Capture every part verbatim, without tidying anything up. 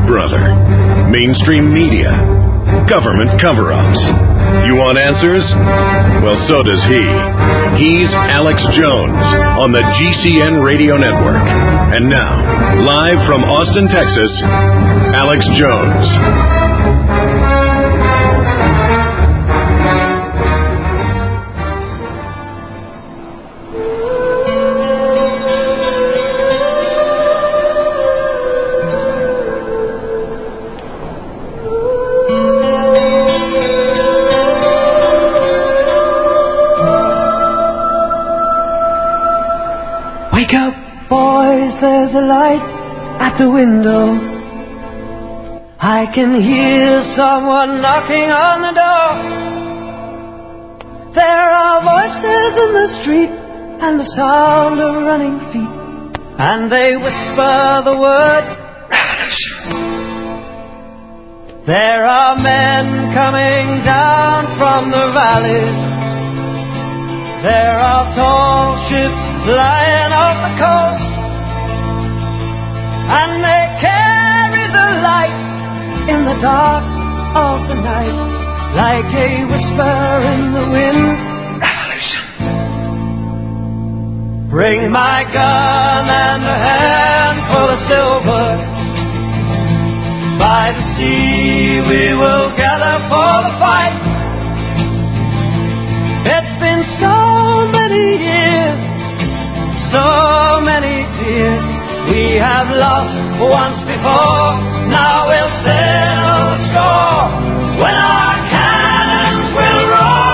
brother. Mainstream media. Government cover-ups. You want answers? Well, so does he. He's Alex Jones on the G C N Radio Network. And now, live from Austin, Texas, Alex Jones. Wake up, boys, there's a light at the window. I can hear someone knocking on the door. There are voices in the street and the sound of running feet, and they whisper the word revolution. There are men coming down from the valleys. There are tall ships flying off the coast, and they carry the light in the dark of the night, like a whisper in the wind. Revolution. Bring my gun and a handful of silver. By the sea we will gather for the fight. It's been so many years, so many tears we have lost once before. Now we'll settle the score when our cannons will roar.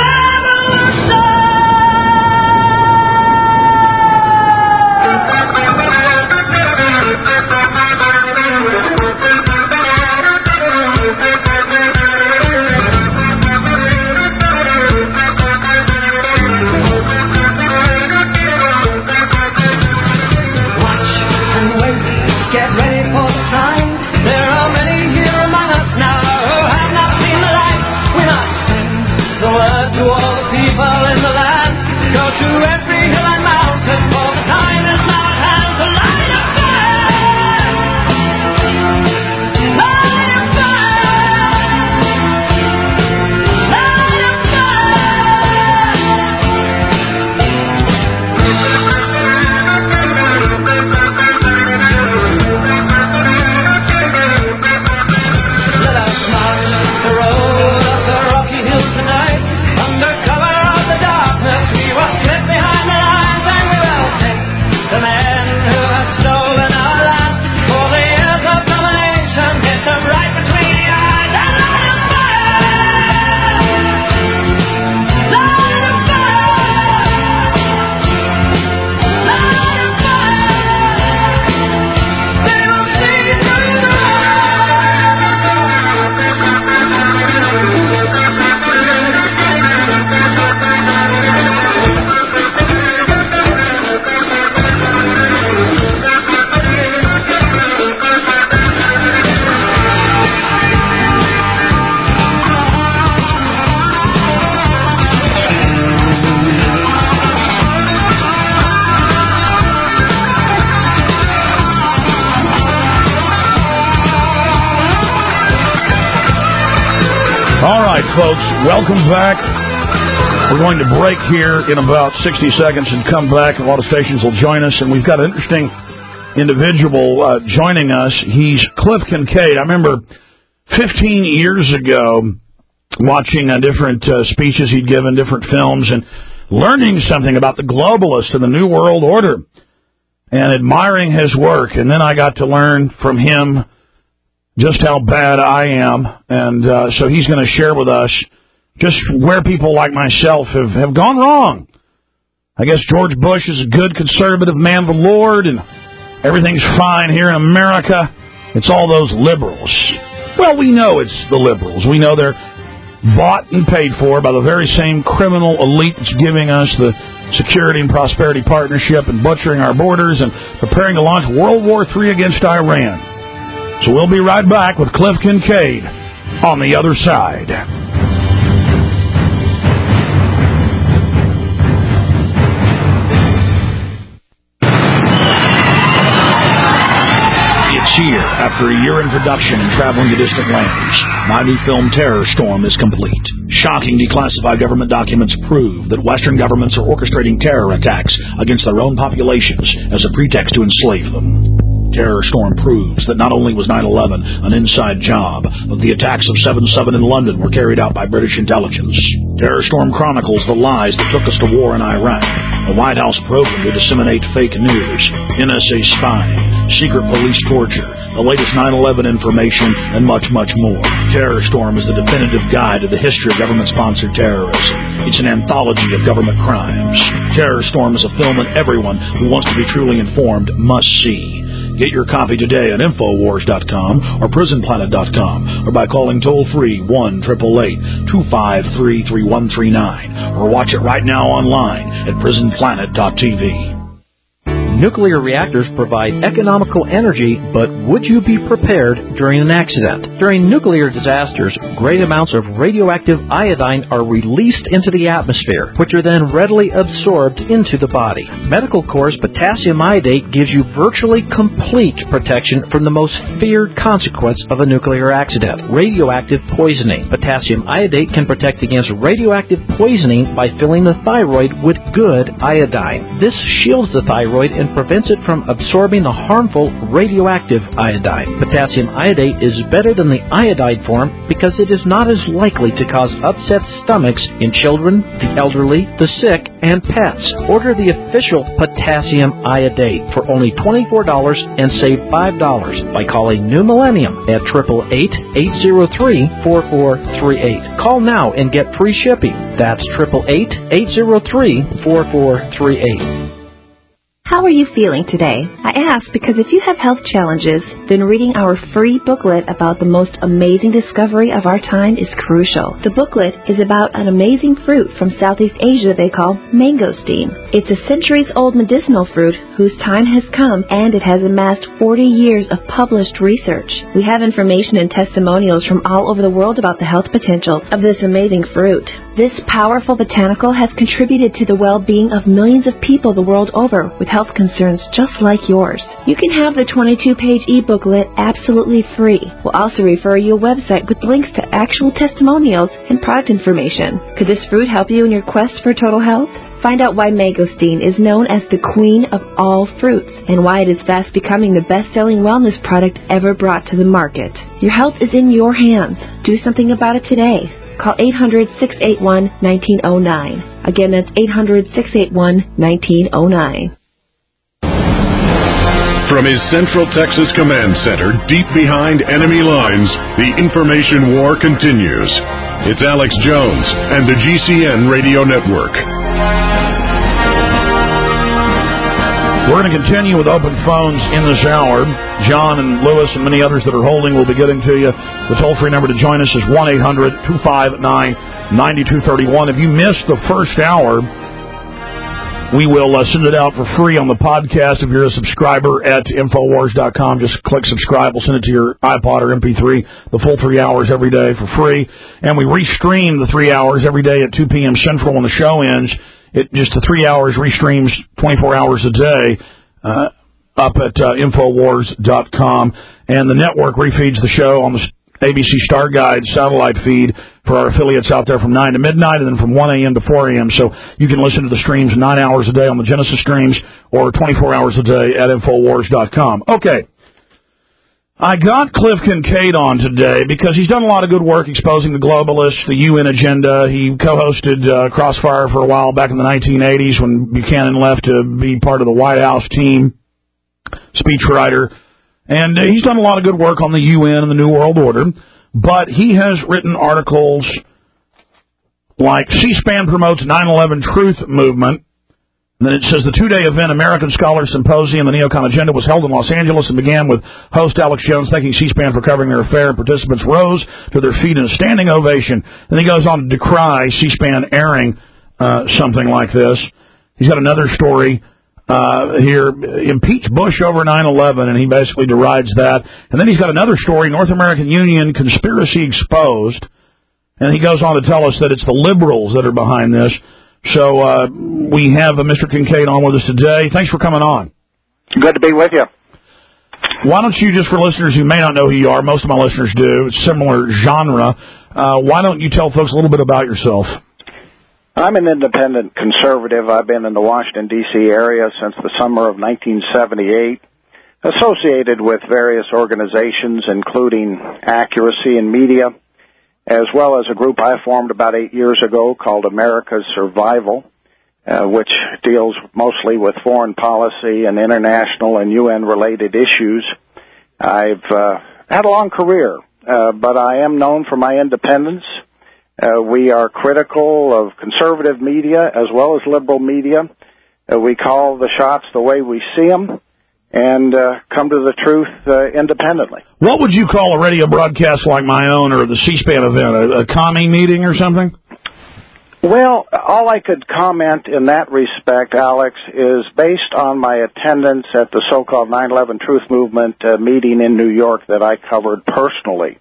Folks, welcome back. We're going to break here in about sixty seconds and come back. A lot of stations will join us, and we've got an interesting individual uh, joining us. He's Cliff Kincaid. I remember fifteen years ago watching uh, different uh, speeches he'd given, different films, and learning something about the globalists and the New World Order and admiring his work. And then I got to learn from him just how bad I am, and uh, so he's going to share with us just where people like myself have, have gone wrong. I guess George Bush is a good conservative man of the Lord, and everything's fine here in America. It's all those liberals. Well, we know it's the liberals. We know they're bought and paid for by the very same criminal elite that's giving us the Security and Prosperity Partnership and butchering our borders and preparing to launch World War Three against Iran. So we'll be right back with Cliff Kincaid on the other side. It's here, after a year in production and traveling to distant lands, my new film Terror Storm is complete. Shocking declassified government documents prove that Western governments are orchestrating terror attacks against their own populations as a pretext to enslave them. Terror Storm proves that not only was nine eleven an inside job, but the attacks of seven seven in London were carried out by British intelligence. Terror Storm chronicles the lies that took us to war in Iraq, the White House program to disseminate fake news, N S A spying, secret police torture, the latest nine eleven information, and much, much more. Terror Storm is the definitive guide to the history of government-sponsored terrorism. It's an anthology of government crimes. Terror Storm is a film that everyone who wants to be truly informed must see. Get your copy today at Infowars dot com or Prison Planet dot com or by calling toll-free one eight eight eight, two five three, three one three nine or watch it right now online at Prison Planet dot T V. Nuclear reactors provide economical energy, but would you be prepared during an accident? During nuclear disasters, great amounts of radioactive iodine are released into the atmosphere, which are then readily absorbed into the body. Medical Corps' potassium iodate gives you virtually complete protection from the most feared consequence of a nuclear accident, radioactive poisoning. Potassium iodate can protect against radioactive poisoning by filling the thyroid with good iodine. This shields the thyroid and prevents it from absorbing the harmful radioactive iodine. Potassium iodate is better than the iodide form because it is not as likely to cause upset stomachs in children, the elderly, the sick, and pets. Order the official potassium iodate for only twenty-four dollars and save five dollars by calling New Millennium at eight eight eight, eight zero three, four four three eight. Call now and get free shipping. That's eight eight eight, eight zero three, four four three eight. How are you feeling today? I ask because if you have health challenges, then reading our free booklet about the most amazing discovery of our time is crucial. The booklet is about an amazing fruit from Southeast Asia they call mangosteen. It's a centuries-old medicinal fruit whose time has come, and it has amassed forty years of published research. We have information and testimonials from all over the world about the health potential of this amazing fruit. This powerful botanical has contributed to the well-being of millions of people the world over with health concerns just like yours. You can have the twenty-two page e-booklet absolutely free. We'll also refer you a website with links to actual testimonials and product information. Could this fruit help you in your quest for total health? Find out why mangosteen is known as the queen of all fruits and why it is fast becoming the best-selling wellness product ever brought to the market. Your health is in your hands. Do something about it today. Call eight hundred, six eight one, one nine zero nine. Again, that's eight hundred, six eight one, one nine zero nine. From his Central Texas Command Center, deep behind enemy lines, the information war continues. It's Alex Jones and the G C N Radio Network. We're going to continue with open phones in this hour. John and Lewis and many others that are holding will be getting to you. The toll-free number to join us is one eight hundred, two five nine, nine two three one. If you missed the first hour, we will uh, send it out for free on the podcast. If you're a subscriber at Infowars dot com, just click subscribe. We'll send it to your iPod or M P three, the full three hours every day for free. And we restream the three hours every day at two p.m. Central when the show ends. It just the three hours restreams twenty-four hours a day uh, up at uh, Infowars dot com. And the network refeeds the show on the A B C Star Guide satellite feed for our affiliates out there from nine to midnight and then from one a.m. to four a.m. So you can listen to the streams nine hours a day on the Genesis streams or twenty-four hours a day at Infowars dot com. Okay. I got Cliff Kincaid on today because he's done a lot of good work exposing the globalists, the U N agenda. He co-hosted uh, Crossfire for a while back in the nineteen eighties when Buchanan left to be part of the White House team, speechwriter. And uh, he's done a lot of good work on the U N and the New World Order. But he has written articles like C-SPAN promotes nine eleven Truth Movement. And then it says the two-day event, American Scholars Symposium, the Neocon Agenda, was held in Los Angeles and began with host Alex Jones thanking C-SPAN for covering their affair. Participants rose to their feet in a standing ovation. Then he goes on to decry C-SPAN airing uh, something like this. He's got another story uh, here, impeach Bush over nine eleven, and he basically derides that. And then he's got another story, North American Union conspiracy exposed. And he goes on to tell us that it's the liberals that are behind this. So uh, we have uh, Mister Kincaid on with us today. Thanks for coming on. Good to be with you. Why don't you, just for listeners who may not know who you are, most of my listeners do, it's similar genre, uh, why don't you tell folks a little bit about yourself? I'm an independent conservative. I've been in the Washington, D C area since the summer of nineteen seventy-eight, associated with various organizations, including Accuracy in Media, as well as a group I formed about eight years ago called America's Survival, uh, which deals mostly with foreign policy and international and U N-related issues. I've uh, had a long career, uh, but I am known for my independence. Uh, we are critical of conservative media as well as liberal media. Uh, we call the shots the way we see them and uh, come to the truth uh, independently. What would you call a radio broadcast like my own or the C-SPAN event, a, a commie meeting or something? Well, all I could comment in that respect, Alex, is based on my attendance at the so-called nine eleven Truth Movement uh, meeting in New York that I covered personally.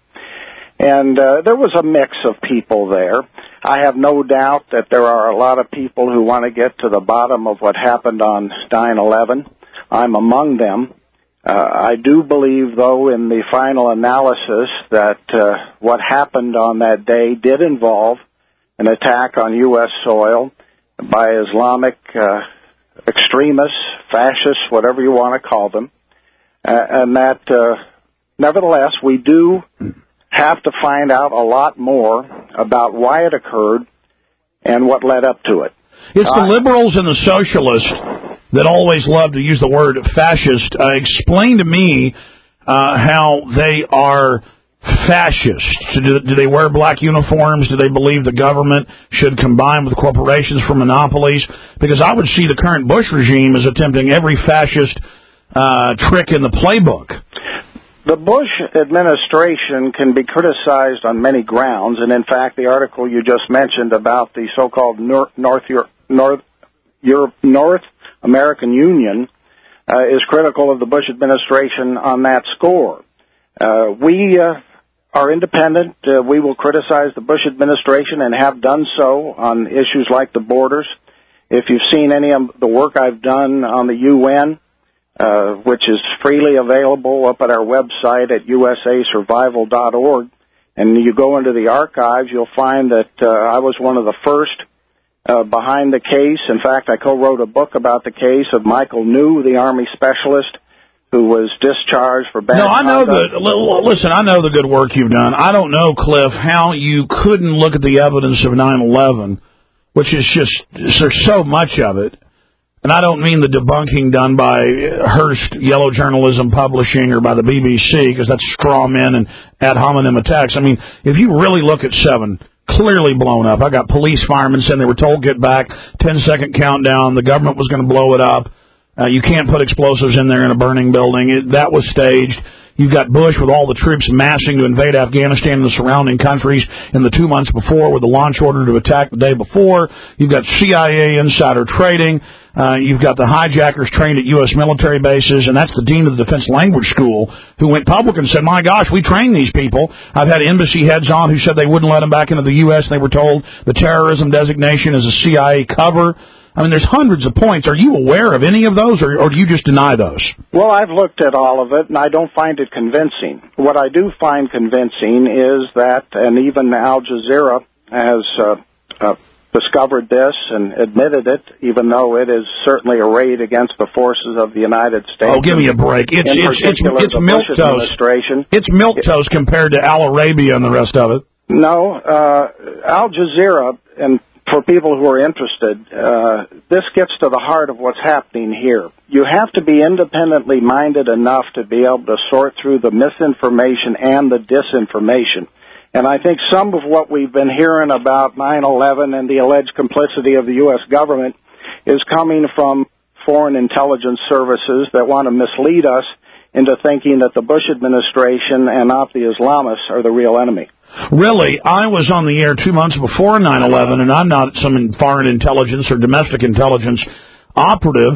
And uh, there was a mix of people there. I have no doubt that there are a lot of people who want to get to the bottom of what happened on nine eleven. I'm among them. Uh, I do believe, though, in the final analysis that uh, what happened on that day did involve an attack on U S soil by Islamic uh, extremists, fascists, whatever you want to call them, uh, and that, uh, nevertheless, we do have to find out a lot more about why it occurred and what led up to it. It's the liberals and the socialists that always love to use the word fascist. Uh, explain to me uh, how they are fascist. Do, do they wear black uniforms? Do they believe the government should combine with corporations for monopolies? Because I would see the current Bush regime as attempting every fascist uh, trick in the playbook. The Bush administration can be criticized on many grounds, and in fact, the article you just mentioned about the so-called North North North, Europe, North American Union uh, is critical of the Bush administration on that score. Uh, we uh, are independent. Uh, we will criticize the Bush administration and have done so on issues like the borders. If you've seen any of the work I've done on the U N, Uh, which is freely available up at our website at U S A survival dot org. And you go into the archives, you'll find that uh, I was one of the first uh, behind the case. In fact, I co-wrote a book about the case of Michael New, the Army specialist, who was discharged for bad No, I know conduct. the, listen, I know the good work you've done. I don't know, Cliff, how you couldn't look at the evidence of nine eleven, which is just, there's so much of it. And I don't mean the debunking done by Hearst Yellow Journalism Publishing or by the B B C, because that's straw men and ad hominem attacks. I mean, if you really look at seven, clearly blown up. I got police firemen saying they were told get back, ten-second countdown, the government was going to blow it up. Uh, you can't put explosives in there in a burning building. It, that was staged. You've got Bush with all the troops massing to invade Afghanistan and the surrounding countries in the two months before with the launch order to attack the day before. You've got C I A insider trading. Uh, you've got the hijackers trained at U S military bases, and that's the dean of the Defense Language School who went public and said, my gosh, we train these people. I've had embassy heads on who said they wouldn't let them back into the U S, and they were told the terrorism designation is a C I A cover. I mean, there's hundreds of points. Are you aware of any of those, or, or do you just deny those? Well, I've looked at all of it, and I don't find it convincing. What I do find convincing is that, and even Al Jazeera has uh, uh, discovered this and admitted it, even though it is certainly a raid against the forces of the United States. Oh, give me a break. It's, it's, it's, it's milquetoast. It's milquetoast compared to Al Arabia and the rest of it. No, uh, Al Jazeera, and for people who are interested, uh, this gets to the heart of what's happening here. You have to be independently minded enough to be able to sort through the misinformation and the disinformation. And I think some of what we've been hearing about nine eleven and the alleged complicity of the U S government is coming from foreign intelligence services that want to mislead us into thinking that the Bush administration and not the Islamists are the real enemy. Really, I was on the air two months before nine eleven, and I'm not some foreign intelligence or domestic intelligence operative,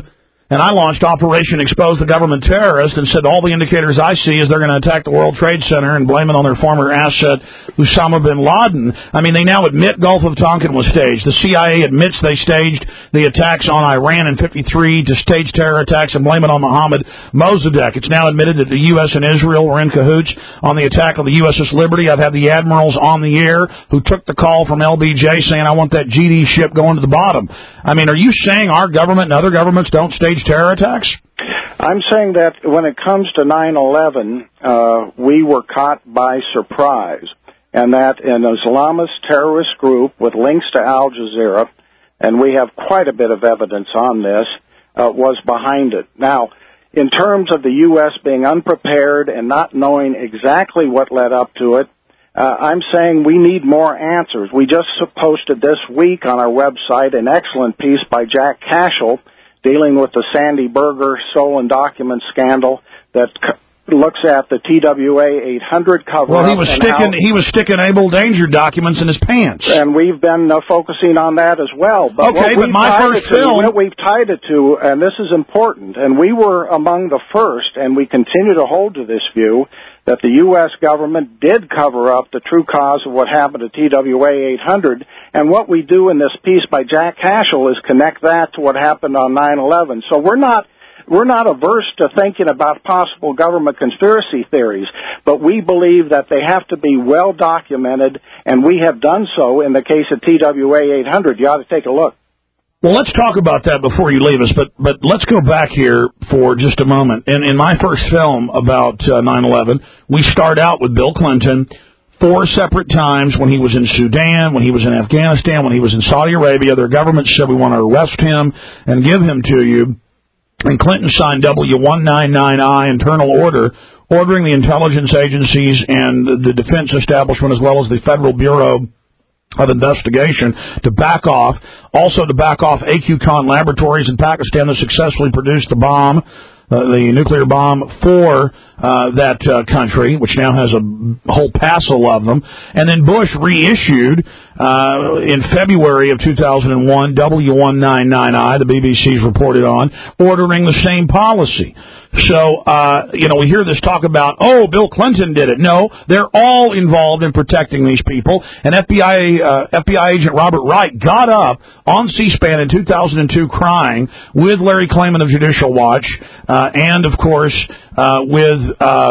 and I launched Operation Expose the Government Terrorist and said all the indicators I see is they're going to attack the World Trade Center and blame it on their former asset, Osama bin Laden. I mean, they now admit Gulf of Tonkin was staged. The C I A admits they staged the attacks on Iran in fifty-three to stage terror attacks and blame it on Mohammed Mossadegh. It's now admitted that the U S and Israel were in cahoots on the attack of the U S S Liberty. I've had the admirals on the air who took the call from L B J saying, I want that G D ship going to the bottom. I mean, are you saying our government and other governments don't stage terror attacks? I'm saying that when it comes to nine eleven, uh, we were caught by surprise, and that an Islamist terrorist group with links to Al Jazeera, and we have quite a bit of evidence on this, uh, was behind it. Now, in terms of the U S being unprepared and not knowing exactly what led up to it, uh, I'm saying we need more answers. We just posted this week on our website an excellent piece by Jack Cashel dealing with the Sandy Berger stolen document scandal that c- looks at the T W A eight hundred cover-up. Well, he was sticking how, he was sticking Able Danger documents in his pants, and we've been uh, focusing on that as well. But okay, but my first to, film, what we've tied it to, and this is important, and we were among the first, and we continue to hold to this view that the U S government did cover up the true cause of what happened to T W A eight hundred, and what we do in this piece by Jack Cashel is connect that to what happened on nine eleven. So we're not we're not averse to thinking about possible government conspiracy theories, but we believe that they have to be well documented, and we have done so in the case of T W A eight hundred. You ought to take a look. Well, let's talk about that before you leave us, but but let's go back here for just a moment. In, in my first film about uh, nine eleven, we start out with Bill Clinton four separate times when he was in Sudan, when he was in Afghanistan, when he was in Saudi Arabia. Their government said, we want to arrest him and give him to you. And Clinton signed W one ninety-nine I, internal order, ordering the intelligence agencies and the defense establishment as well as the Federal Bureau of Investigation to back off, also to back off A Q Khan Laboratories in Pakistan that successfully produced the bomb, uh, the nuclear bomb for uh, that uh, country, which now has a whole passel of them. And then Bush reissued uh, in February of two thousand one W one ninety-nine I, the B B C's reported on, ordering the same policy. So, uh, you know, we hear this talk about, oh, Bill Clinton did it. No, they're all involved in protecting these people. And F B I uh, F B I agent Robert Wright got up on C-SPAN in two thousand two crying with Larry Klayman of Judicial Watch uh, and, of course, uh, with uh,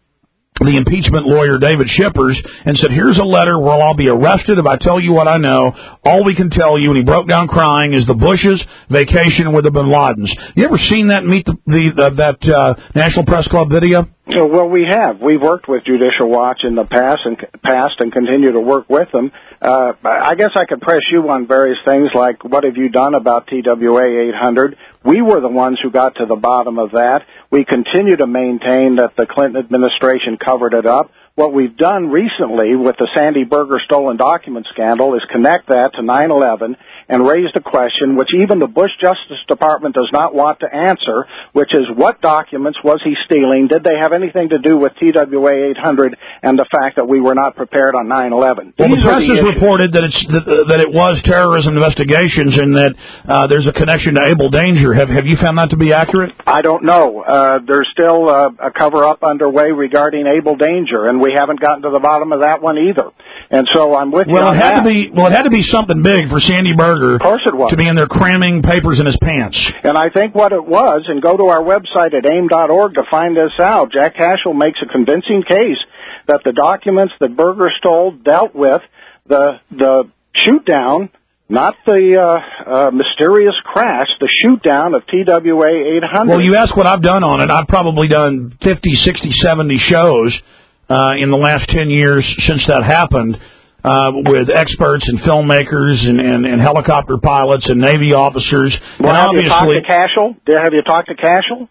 the impeachment lawyer David Shippers and said, here's a letter where I'll be arrested if I tell you what I know. All we can tell you, and he broke down crying, is the Bushes vacation with the Bin Ladens. You ever seen that meet the, the, the that uh, National Press Club video? Well, we have. We've worked with Judicial Watch in the past and past and continue to work with them. Uh, I guess I could press you on various things like, what have you done about T W A eight hundred? We were the ones who got to the bottom of that. We continue to maintain that the Clinton administration covered it up. What we've done recently with the Sandy Berger stolen document scandal is connect that to nine eleven and raise the question, which even the Bush Justice Department does not want to answer, which is what documents was he stealing? Did they have anything to do with T W A eight hundred and the fact that we were not prepared on nine eleven? Well, the press has reported that it's that, that it was terrorism investigations and that uh, there's a connection to Able Danger. Have have you found that to be accurate? I don't know. Uh, there's still uh, a cover-up underway regarding Able Danger, and we haven't gotten to the bottom of that one either. And so I'm with well, you on it had that. to be well, it had to be something big for Sandy Berger, of course it was, to be in there cramming papers in his pants. And I think what it was, and go to our website at aim dot org to find this out. Jack Cashel makes a convincing case that the documents that Berger stole dealt with the the shoot down, not the uh, uh, mysterious crash, the shoot down of T W A eight hundred. Well, you ask what I've done on it. I've probably done fifty, sixty, seventy shows uh, in the last ten years since that happened uh, with experts and filmmakers and, and, and helicopter pilots and Navy officers. Well, and have obviously, you talked to Cashel? Have you talked to Cashel?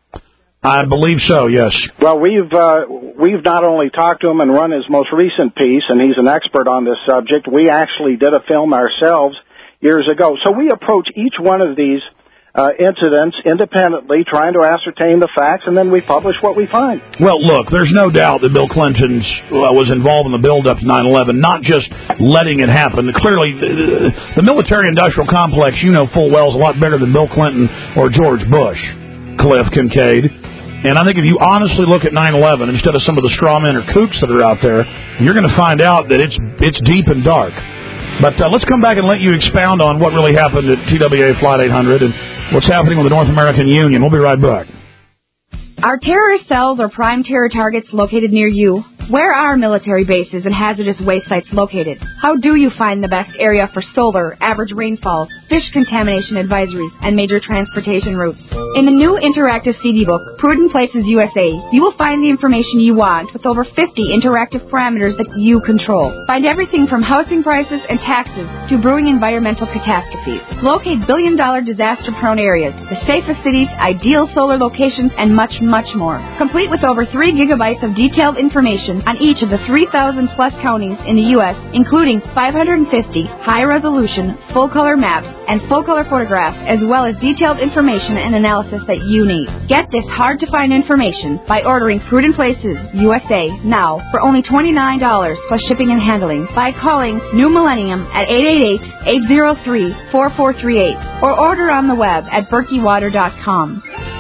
I believe so, yes. Well, we've uh, we've not only talked to him and run his most recent piece, and he's an expert on this subject. We actually did a film ourselves years ago. So we approach each one of these uh, incidents independently, trying to ascertain the facts, and then we publish what we find. Well, look, there's no doubt that Bill Clinton uh, was involved in the build-up to nine eleven, not just letting it happen. Clearly, the, the military-industrial complex, you know full well, is a lot bigger than Bill Clinton or George Bush. Cliff Kincaid. And I think if you honestly look at nine eleven instead of some of the straw men or kooks that are out there, you're going to find out that it's it's deep and dark. But uh, let's come back and let you expound on what really happened at T W A Flight eight hundred and what's happening with the North American Union. We'll be right back. Are terrorist cells or prime terror targets located near you? Where are military bases and hazardous waste sites located? How do you find the best area for solar, average rainfall, fish contamination advisories, and major transportation routes? In the new interactive C D book, Prudent Places U S A, you will find the information you want with over fifty interactive parameters that you control. Find everything from housing prices and taxes to brewing environmental catastrophes. Locate billion-dollar disaster-prone areas, the safest cities, ideal solar locations, and much, much more. Complete with over three gigabytes of detailed information on each of the three thousand plus counties in the U S, including five hundred fifty high-resolution, full-color maps and full-color photographs, as well as detailed information and analysis that you need. Get this hard-to-find information by ordering Prudent Places U S A now for only twenty-nine dollars plus shipping and handling by calling New Millennium at eight eight eight, eight zero three, four four three eight or order on the web at berkey water dot com.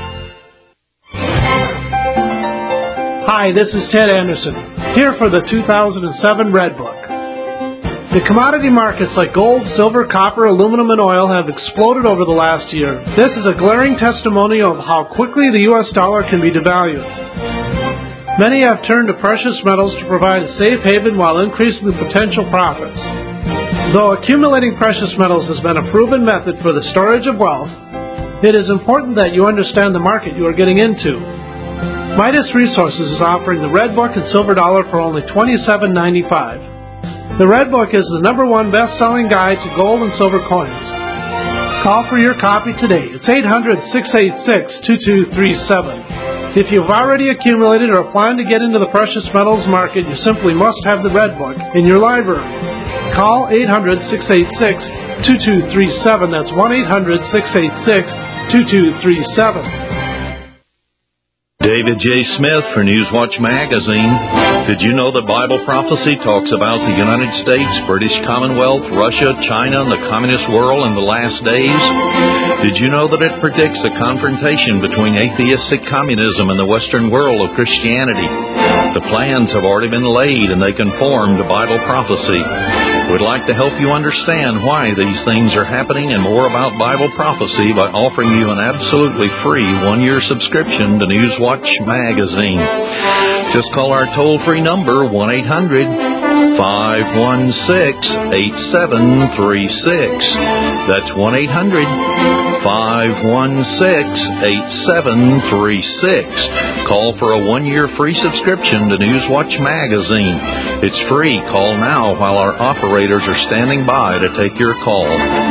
Hi, this is Ted Anderson, here for the two thousand seven Red Book. The commodity markets like gold, silver, copper, aluminum, and oil have exploded over the last year. This is a glaring testimonial of how quickly the U S dollar can be devalued. Many have turned to precious metals to provide a safe haven while increasing the potential profits. Though accumulating precious metals has been a proven method for the storage of wealth, it is important that you understand the market you are getting into. Midas Resources is offering the Red Book and Silver Dollar for only twenty-seven ninety-five. The Red Book is the number one best-selling guide to gold and silver coins. Call for your copy today. It's eight hundred, six eight six, two two three seven. If you've already accumulated or plan to get into the precious metals market, you simply must have the Red Book in your library. Call eight hundred, six eight six, two two three seven. That's one eight hundred, six eight six, two two three seven. David J. Smith for Newswatch Magazine. Did you know that Bible prophecy talks about the United States, British Commonwealth, Russia, China, and the communist world in the last days? Did you know that it predicts a confrontation between atheistic communism and the Western world of Christianity? The plans have already been laid and they conform to Bible prophecy. We'd like to help you understand why these things are happening and more about Bible prophecy by offering you an absolutely free one-year subscription to Newswatch Magazine. Just call our toll-free number, one eight hundred, five one six, eight seven three six. That's one eight hundred, five one six, eight seven three six. Call for a one-year free subscription to Newswatch Magazine. It's free. Call now while our operators are standing by to take your call.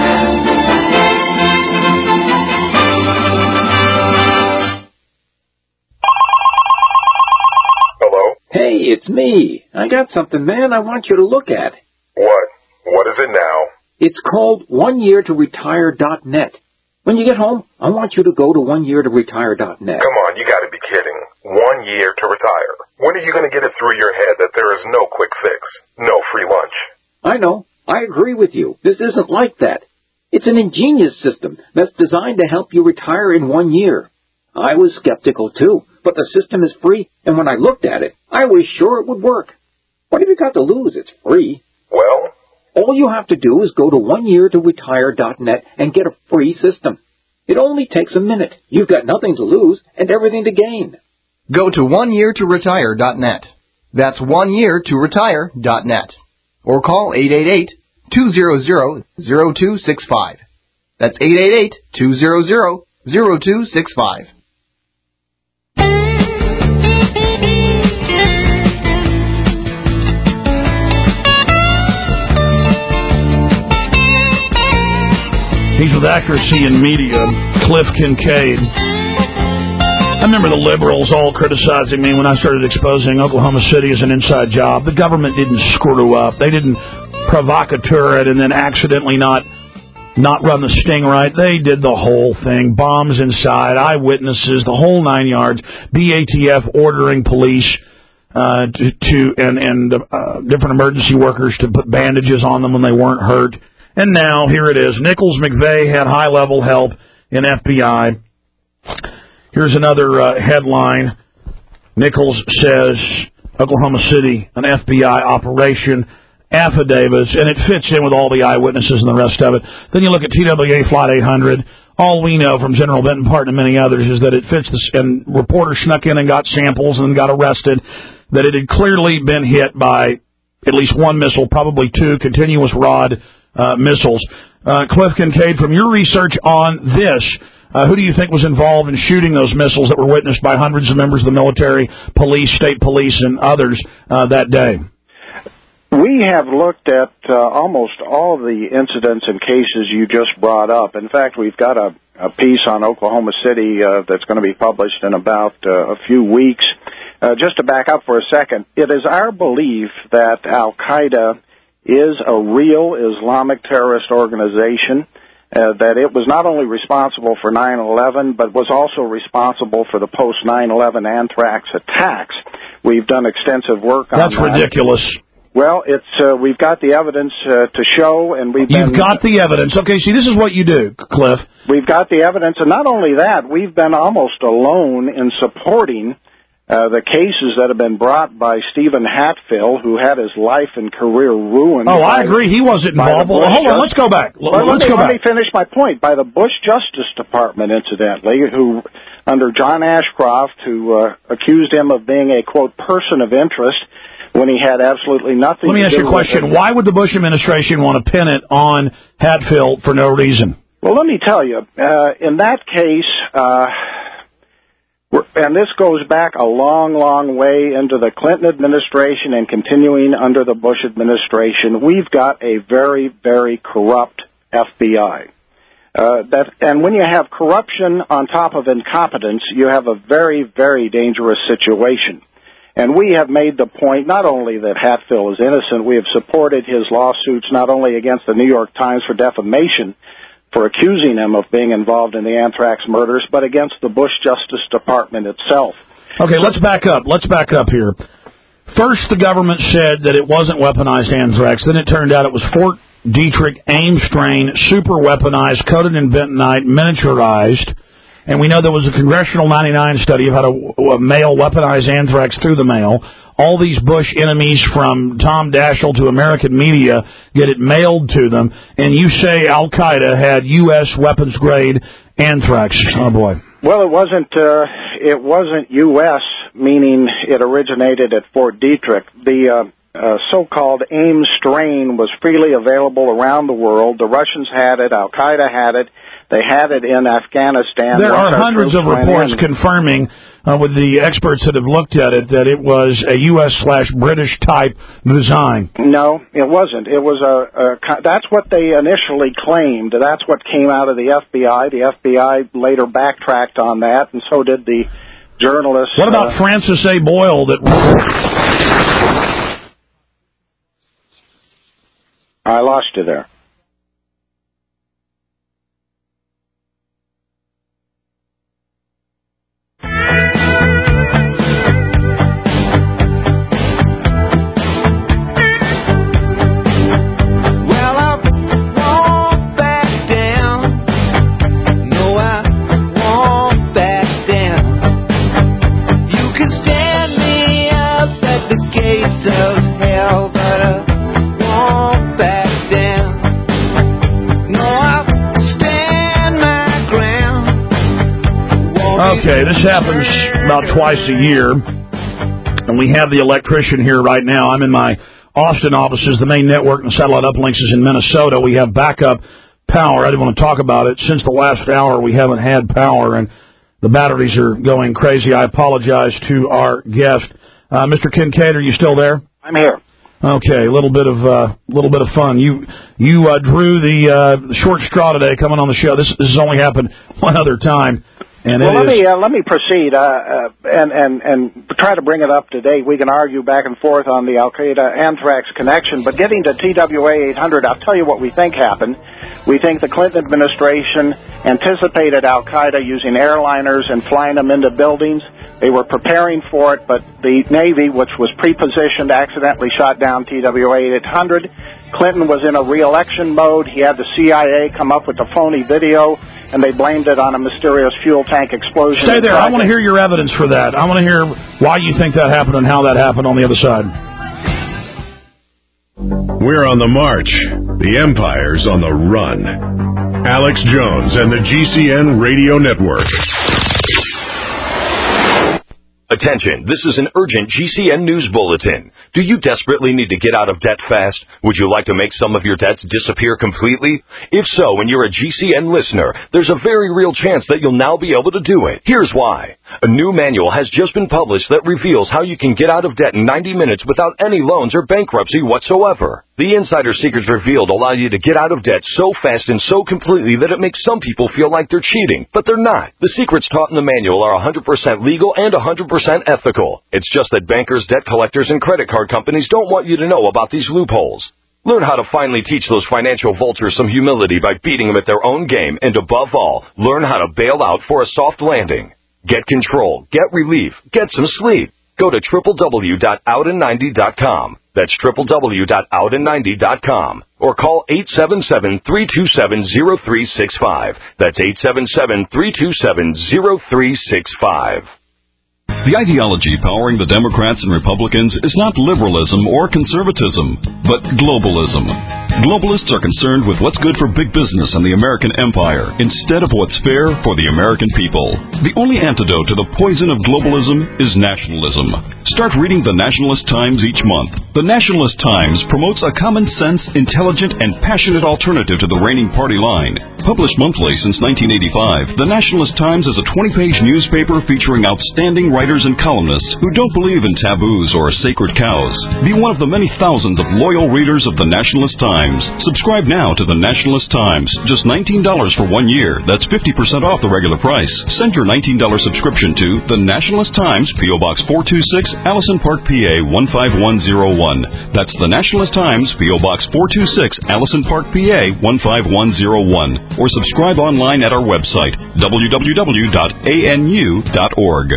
Hello? Hey, it's me. I got something, man, I want you to look at. What? What is it now? It's called one year to retire dot net. When you get home, I want you to go to one year to retire dot net. Come on, you gotta be kidding. One year to retire. When are you gonna get it through your head that there is no quick fix? No free lunch? I know. I agree with you. This isn't like that. It's an ingenious system that's designed to help you retire in one year. I was skeptical too, but the system is free, and when I looked at it, I was sure it would work. What have you got to lose? It's free. Well? All you have to do is go to one year to retire dot net and get a free system. It only takes a minute. You've got nothing to lose and everything to gain. Go to one year to retire dot net. That's one year to retire dot net. Or call eight eight eight, two hundred, zero two six five. That's eight eight eight, two hundred, zero two six five. He's with Accuracy in Media, Cliff Kincaid. I remember the liberals all criticizing me when I started exposing Oklahoma City as an inside job. The government didn't screw up. They didn't provocateur it and then accidentally not not run the sting right. They did the whole thing. Bombs inside, eyewitnesses, the whole nine yards. B A T F ordering police uh, to, to and, and uh, different emergency workers to put bandages on them when they weren't hurt. And now, here it is. Nichols McVeigh had high-level help in F B I. Here's another uh, headline. Nichols says Oklahoma City, an F B I operation, affidavits, and it fits in with all the eyewitnesses and the rest of it. Then you look at T W A Flight eight hundred. All we know from General Benton Parton and many others is that it fits this, and reporters snuck in and got samples and got arrested, that it had clearly been hit by at least one missile, probably two continuous rod uh, missiles. Uh, Cliff Kincaid, from your research on this, Uh, who do you think was involved in shooting those missiles that were witnessed by hundreds of members of the military, police, state police, and others uh, that day? We have looked at uh, almost all of the incidents and cases you just brought up. In fact, we've got a, a piece on Oklahoma City uh, that's going to be published in about uh, a few weeks. Uh, just to back up for a second, it is our belief that Al-Qaeda is a real Islamic terrorist organization. Uh, that it was not only responsible for nine eleven, but was also responsible for the post nine eleven anthrax attacks. We've done extensive work on That's that. That's ridiculous. Well, it's uh, we've got the evidence uh, to show, and we've You've been, got the evidence. Okay, see, this is what you do, Cliff. We've got the evidence, and not only that, we've been almost alone in supporting Uh, the cases that have been brought by Stephen Hatfield, who had his life and career ruined. Oh, by, I agree. He wasn't involved. Well, hold on. Let's go back. Well, let's let me, go let back. me finish my point. By the Bush Justice Department, incidentally, who, under John Ashcroft, who uh, accused him of being a, quote, person of interest when he had absolutely nothing Let me to ask do you a question. with it. Why would the Bush administration want to pin it on Hatfield for no reason? Well, let me tell you. Uh, in that case... Uh, And this goes back a long, long way into the Clinton administration and continuing under the Bush administration. We've got a very, very corrupt F B I. Uh, that, and when you have corruption on top of incompetence, you have a very, very dangerous situation. And we have made the point not only that Hatfield is innocent, we have supported his lawsuits not only against the New York Times for defamation, for accusing him of being involved in the anthrax murders, but against the Bush Justice Department itself. Okay, let's back up. Let's back up here. First, the government said that it wasn't weaponized anthrax. Then it turned out it was Fort Detrick AIM strain, super weaponized, coated in bentonite, miniaturized. And we know there was a Congressional ninety-nine study of how to uh, mail weaponized anthrax through the mail. All these Bush enemies, from Tom Daschle to American media, get it mailed to them. And you say Al-Qaeda had U S weapons-grade anthrax. Oh, boy. Well, it wasn't, uh, it wasn't U S, meaning it originated at Fort Detrick. The uh, uh, so-called AIM strain was freely available around the world. The Russians had it. Al-Qaeda had it. They had it in Afghanistan. There are hundreds of reports confirming, uh, with the experts that have looked at it, that it was a U S slash British type design. No, it wasn't. It was a, a. That's what they initially claimed. That's what came out of the F B I. The F B I later backtracked on that, and so did the journalists. What about uh, Francis A. Boyle? That I lost you there. Okay, this happens about twice a year, and we have the electrician here right now. I'm in my Austin offices. The main network and the satellite uplinks is in Minnesota. We have backup power. I didn't want to talk about it. Since the last hour, we haven't had power, and the batteries are going crazy. I apologize to our guest. Uh, Mister Kincaid, are you still there? I'm here. Okay, a little bit of uh, little bit of fun. You you uh, drew the, uh, the short straw today coming on the show. This this has only happened one other time. And well, let is... me uh, let me proceed uh, uh, and and and try to bring it up to date. We can argue back and forth on the Al Qaeda anthrax connection, but getting to T W A eight hundred, I'll tell you what we think happened. We think the Clinton administration anticipated Al Qaeda using airliners and flying them into buildings. They were preparing for it, but the Navy, which was pre-positioned, accidentally shot down T W A eight hundred. Clinton was in a re-election mode. He had the C I A come up with the phony video. and they blamed it on a mysterious fuel tank explosion. Stay there. I want to hear your evidence for that. I want to hear why you think that happened and how that happened on the other side. We're on the march. The Empire's on the run. Alex Jones and the G C N Radio Network. Attention, this is an urgent G C N News Bulletin. Do you desperately need to get out of debt fast? Would you like to make some of your debts disappear completely? If so, and you're a G C N listener, there's a very real chance that you'll now be able to do it. Here's why. A new manual has just been published that reveals how you can get out of debt in ninety minutes without any loans or bankruptcy whatsoever. The insider secrets revealed allow you to get out of debt so fast and so completely that it makes some people feel like they're cheating, but they're not. The secrets taught in the manual are one hundred percent legal and one hundred percent ethical. It's just that bankers, debt collectors, and credit card companies don't want you to know about these loopholes. Learn how to finally teach those financial vultures some humility by beating them at their own game, and above all, learn how to bail out for a soft landing. Get control, get relief, get some sleep. Go to w w w dot out in ninety dot com. That's w w w dot out in ninety dot com. Or call eight seven seven, three two seven, zero three six five. That's eight seven seven, three two seven, zero three six five. The ideology powering the Democrats and Republicans is not liberalism or conservatism, but globalism. Globalists are concerned with what's good for big business and the American empire, instead of what's fair for the American people. The only antidote to the poison of globalism is nationalism. Start reading the Nationalist Times each month. The Nationalist Times promotes a common-sense, intelligent, and passionate alternative to the reigning party line. Published monthly since nineteen eighty-five, the Nationalist Times is a twenty-page newspaper featuring outstanding writers and columnists who don't believe in taboos or sacred cows. Be one of the many thousands of loyal readers of the Nationalist Times. Subscribe now to the Nationalist Times. Just nineteen dollars for one year. That's fifty percent off the regular price. Send your nineteen dollars subscription to the Nationalist Times, P O. Box four two six, Allison Park, P A one five one zero one. That's the Nationalist Times, P O. Box four two six, Allison Park, P A one five one zero one. Or subscribe online at our website, w w w dot a n u dot org.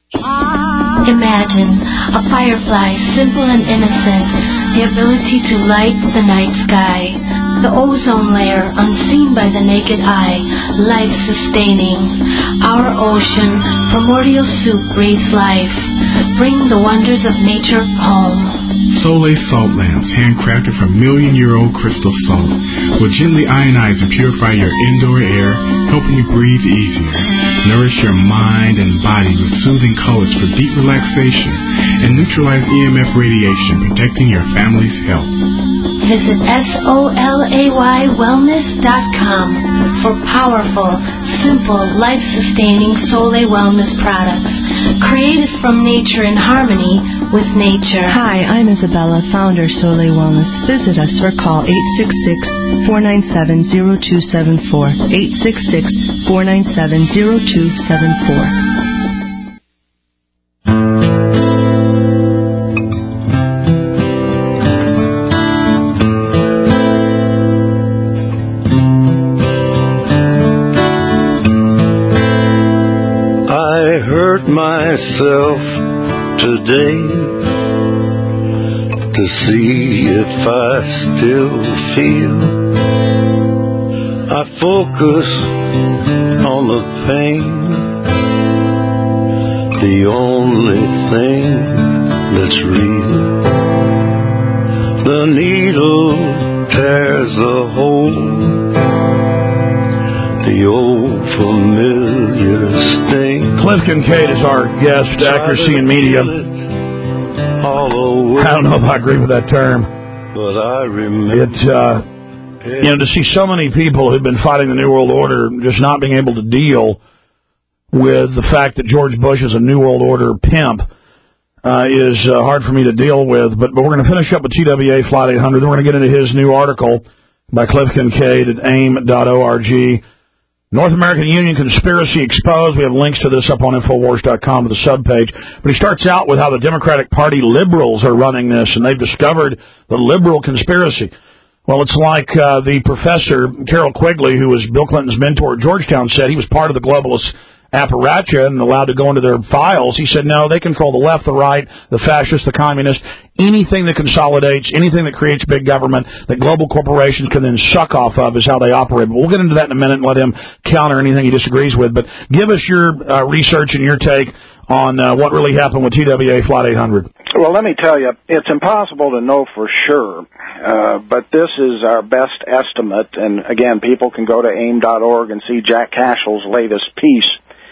Imagine a firefly, simple and innocent, the ability to light the night sky, the ozone layer unseen by the naked eye, life-sustaining. Our ocean, primordial soup breathes life. Bring the wonders of nature home. Soleil salt lamps, handcrafted from million-year-old crystal salt, will gently ionize and purify your indoor air, helping you breathe easier. Nourish your mind and body with soothing colors for deep relaxation and neutralize E M F radiation, protecting your family's health. Visit S O L A Y wellness dot com for powerful, simple, life-sustaining Soleil wellness products, created from nature in harmony with nature. Hi, I'm Isabella, founder Soleil Wellness. Visit us or call eight six six, four nine seven, zero two seven four, eight six six, four nine seven, zero two seven four. I hurt myself today to see if I still feel. I focus on the pain, the only thing that's real. The needle tears the hole, the old familiar sting. Cliff Kincaid is our guest, accuracy in media. I don't know if I agree with that term. But I remember it, uh, you know, to see so many people who've been fighting the New World Order just not being able to deal with the fact that George Bush is a New World Order pimp uh, is uh, hard for me to deal with. But, but we're going to finish up with T W A Flight eight hundred. Then we're going to get into his new article by Cliff Kincaid at A I M dot org. North American Union Conspiracy Exposed. We have links to this up on Infowars dot com with the subpage. But he starts out with how the Democratic Party liberals are running this, and they've discovered the liberal conspiracy. Well, it's like uh, the professor, Carol Quigley, who was Bill Clinton's mentor at Georgetown, said he was part of the globalist Appalachia and allowed to go into their files. He said, no, they control the left, the right, the fascists, the communists, anything that consolidates, anything that creates big government that global corporations can then suck off of is how they operate. But we'll get into that in a minute and let him counter anything he disagrees with. But give us your uh, research and your take on uh, what really happened with T W A Flight eight hundred. Well, let me tell you, it's impossible to know for sure, uh, but this is our best estimate. And again, people can go to A I M dot org and see Jack Cashell's latest piece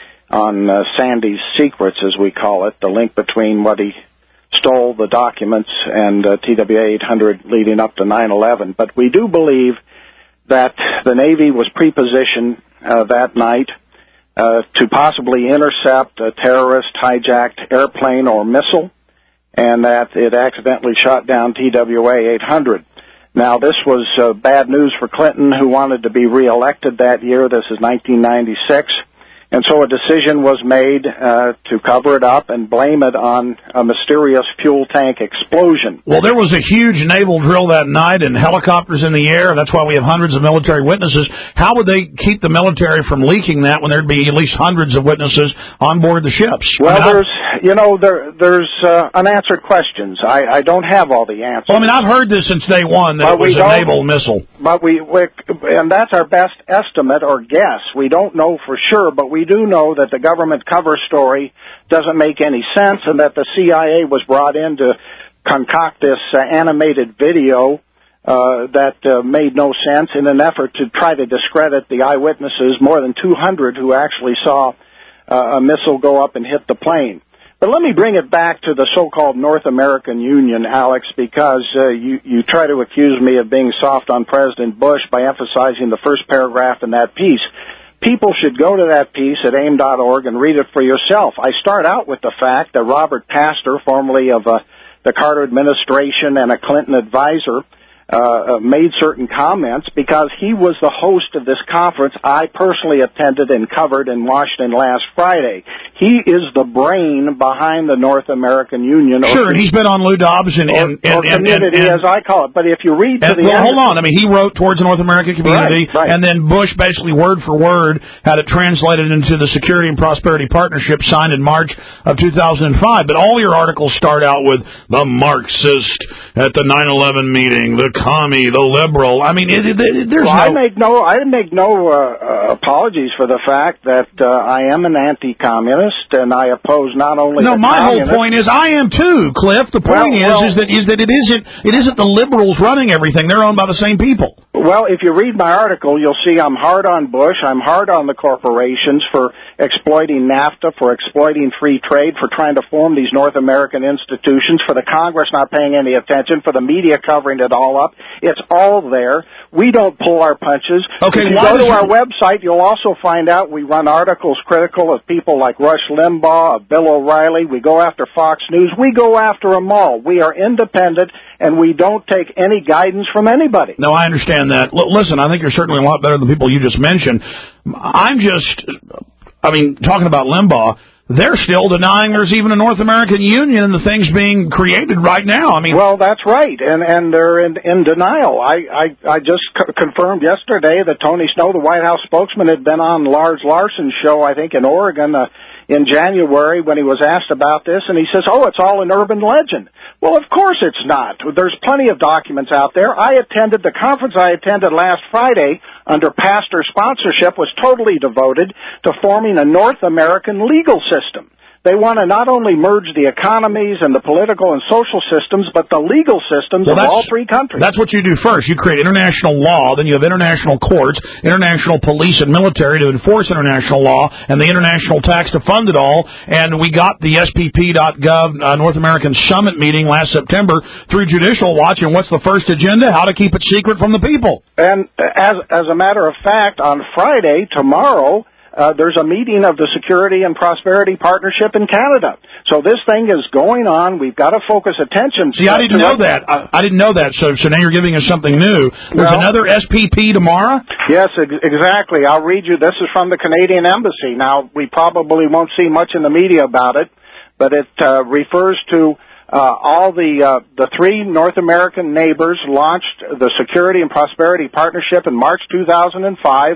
on uh, Sandy's Secrets, as we call it, the link between what he stole, the documents, and uh, T W A eight hundred leading up to nine eleven. But we do believe that the Navy was prepositioned uh, that night uh, to possibly intercept a terrorist hijacked airplane or missile, and that it accidentally shot down T W A eight hundred. Now, this was uh, bad news for Clinton, who wanted to be reelected that year. This is nineteen ninety-six. And so a decision was made uh, to cover it up and blame it on a mysterious fuel tank explosion. Well, there was a huge naval drill that night and helicopters in the air. That's why we have hundreds of military witnesses. How would they keep the military from leaking that when there'd be at least hundreds of witnesses on board the ships? Well, I mean, there's, you know, there, there's uh, unanswered questions. I, I don't have all the answers. Well, I mean, I've heard this since day one that but it was a naval missile. But we, we, and that's our best estimate or guess. We don't know for sure, but we do know that the government cover story doesn't make any sense, and that the C I A was brought in to concoct this uh, animated video uh, that uh, made no sense in an effort to try to discredit the eyewitnesses, more than two hundred who actually saw uh, a missile go up and hit the plane. But let me bring it back to the so-called North American Union, Alex, because uh, you, you try to accuse me of being soft on President Bush by emphasizing the first paragraph in that piece. People should go to that piece at A I M dot org and read it for yourself. I start out with the fact that Robert Pastor, formerly of uh, the Carter administration and a Clinton advisor, uh, made certain comments because he was the host of this conference I personally attended and covered in Washington last Friday. He is the brain behind the North American Union. Sure, and he's been on Lou Dobbs and, and, or, or and, community, and, and, as I call it. But if you read to and, the well, end... hold on. I mean, he wrote Towards the North American Community, right, right. and then Bush basically word for word had it translated into the Security and Prosperity Partnership signed in March of two thousand five. But all your articles start out with the Marxist at the nine eleven meeting, the commie, the liberal. I mean, it, it, it, there's well, no... I make no, I make no uh, uh, apologies for the fact that uh, I am an anti-communist, and I oppose not only No, the my whole communists, point is I am too, Cliff. The point well, is well, is that is that it isn't it isn't the liberals running everything. They're owned by the same people. Well, if you read my article, you'll see I'm hard on Bush. I'm hard on the corporations for exploiting NAFTA, for exploiting free trade, for trying to form these North American institutions, for the Congress not paying any attention, for the media covering it all up. It's all there. We don't pull our punches. Okay, if you why go to does our you... website, you'll also find out we run articles critical of people like Rush Limbaugh, of Bill O'Reilly. We go after Fox News. We go after them all. We are independent, and we don't take any guidance from anybody. No, I understand that. L- listen, I think you're certainly a lot better than the people you just mentioned. I'm just, I mean, talking about Limbaugh, they're still denying there's even a North American Union and the things being created right now. I mean, well, that's right, and and they're in, in denial. I I, I just c- confirmed yesterday that Tony Snow, the White House spokesman, had been on Lars Larson's show, I think, in Oregon uh, in January when he was asked about this, and he says, "Oh, it's all an urban legend." Well, of course it's not. There's plenty of documents out there. I attended the conference I attended last Friday under Pastor sponsorship was totally devoted to forming a North American legal system. They want to not only merge the economies and the political and social systems, but the legal systems well, of all three countries. That's what you do first. You create international law, then you have international courts, international police and military to enforce international law, and the international tax to fund it all. And we got the S P P dot gov uh, North American Summit meeting last September through Judicial Watch, and what's the first agenda? How to keep it secret from the people. And as, as a matter of fact, on Friday, tomorrow, Uh, there's a meeting of the Security and Prosperity Partnership in Canada. So this thing is going on. We've got to focus attention. See, I didn't know that. I, I didn't know that. So, so now you're giving us something new. There's well, another S P P tomorrow? Yes, ex- exactly. I'll read you. This is from the Canadian Embassy. Now, we probably won't see much in the media about it, but it uh, refers to uh, all the uh, the three North American neighbors launched the Security and Prosperity Partnership in March two thousand five.